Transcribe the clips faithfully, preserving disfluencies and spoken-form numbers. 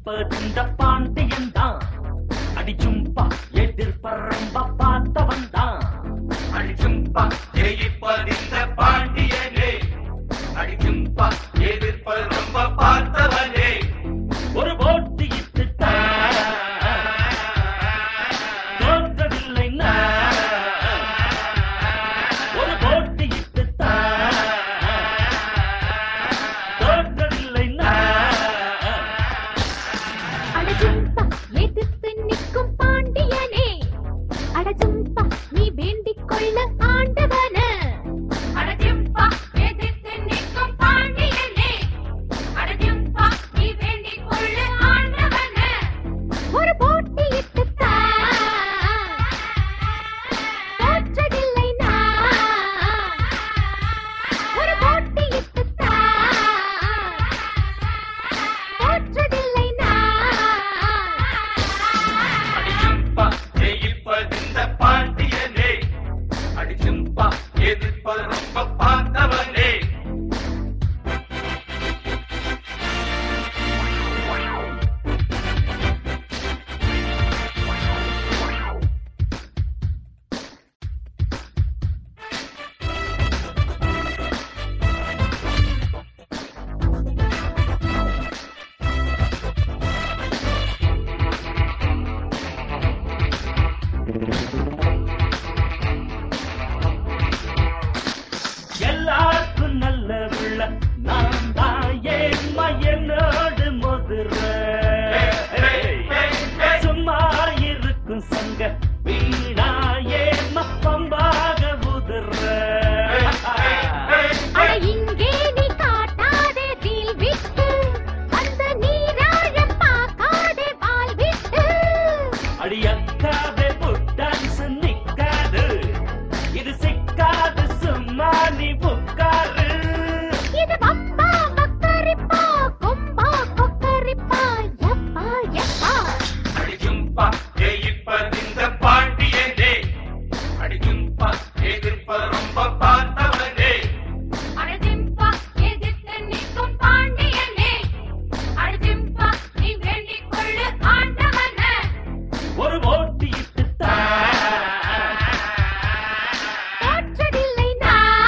ஜெயிப்பதிந்த பாண்டியன் தான். அடிச்சும்பா எதிர்பரம்ப பார்த்தவன் தான். அடிச்சும்பா ஜெயிப்பதிந்த பாண்டியனே, அடிச்சும்பா எதிர்பரம்ப பார்த்தவனே. ஒரு போட்டி இட்டு தோற்றதில்லை ஒரு போட்டி இட்டு தோற்றதில்லை. அடஜும்பா எதிர்த்து நிற்கும் பாண்டியனே, அடஜும்பா நீ வேண்டிக் கொள்ள ஆண்டவன. அடஜும்பா எதிர்த்து நிற்கும் பாண்டியனே, அடஜும்பா நீ வேண்டிக் கொள்ள ஆண்டவன. ஒரு போட்டி இட்டு தோற்றதில்லை ஒரு போட்டி இட்டு தோற்றதில்லை. அடிச்சும்பா ஜெயிப்பதிந்த பாண்டியனே, அடிச்சும்பா எதிர்பரம்ப பார்த்தவனே. எல்லாருக்கும் நல்ல உள்ள நான் தான் ஏன்மா என்னோடு முதிர. சும்மா இருக்கும் சங்க வீணா ஏன்மா பம்பாக உதிர. அட இங்கே நீ காட்டாதே தீல் விட்டு, அந்த நீராழம் பார்க்காதே வால் விட்டு. அடியக்காதே புட்டான்ஸ் நிக்காது, இது சிக்காது சும்மா நீ புக்காரு. இது பப்பா பக்கரிப்பா, கொம்பா கொக்கரிப்பா, எப்பா எப்பா. அடிச்சும்பா ஜெயிப்பதிந்த பாண்டியனே, அடிச்சும்பா எதிர்பரம்ப பார்த்தவனே. அடஜிம்பா எதிர்த்து நிற்கும் பாண்டியனே, அடஜிம்பா நீ வேண்டிக் கொள்ள ஆண்டவன. ஒரு போட்டி இட்டு தோற்றதில்லை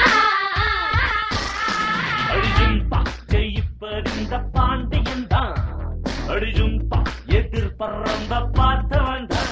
அடிஜும்பா ஜெயிப்பதிந்த பாண்டியன் தான். அடிஜும்பா எதிர்பரம்ப பார்த்தவன் தான்.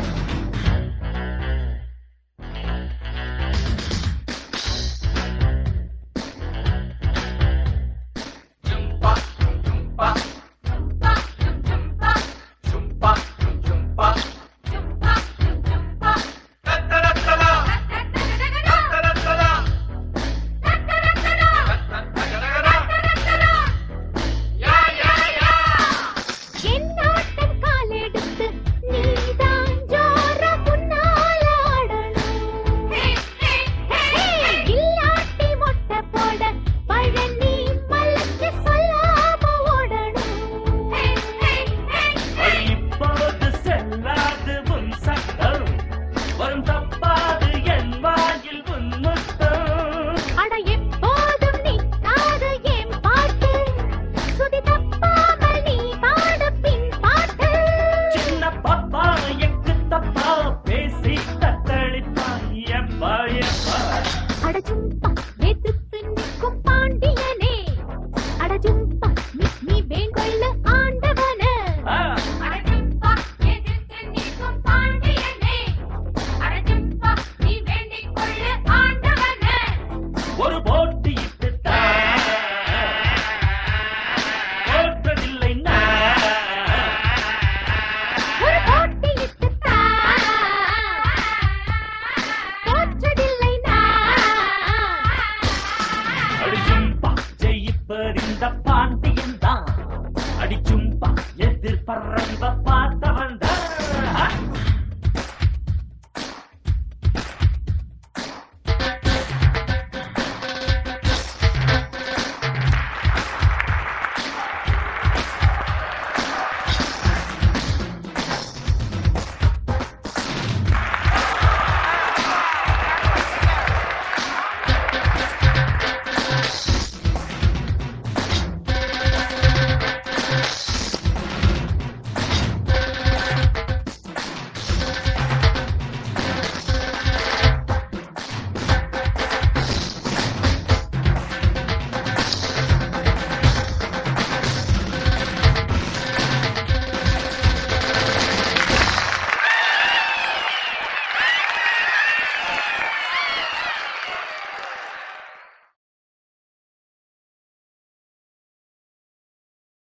ஜும்பா ஜும்பா ஜும்பா ஜும்பா ஜும்பா ஜும்பா ஜும்பா ஜும்பா தத்தரத்தலா தத்தரத்தலா தத்தரத்தலா தத்தரத்தலா தத்தரத்தலா. தத்தரத்தலா. யா யா யா. என் நாட்டம் காலெடுத்து நீதான் ஜோர முன்னால ஆடணும். இல்லாட்டி மொட்டை போட பழனி மலைக்கு சொல்லாம ஓடணும். அடி இப்போது செல்லாது உன் சட்டம், வரும் தப்பாது என் வாயில் உன் முத்தம். அட எப்போதும் நிற்காது என் பாட்டு, சுதி தப்பாமல் நீ பாடு பின் பாட்டு. சின்ன பாப்பா எக்கு தப்பா பேசி தத்தளிப்பாய் எப்பா எப்பா. அடஜும்பா எதிர்த்து நிற்கும் பாண்டியனே, அடஜும்பா நீ நீ வேங்கொள்ள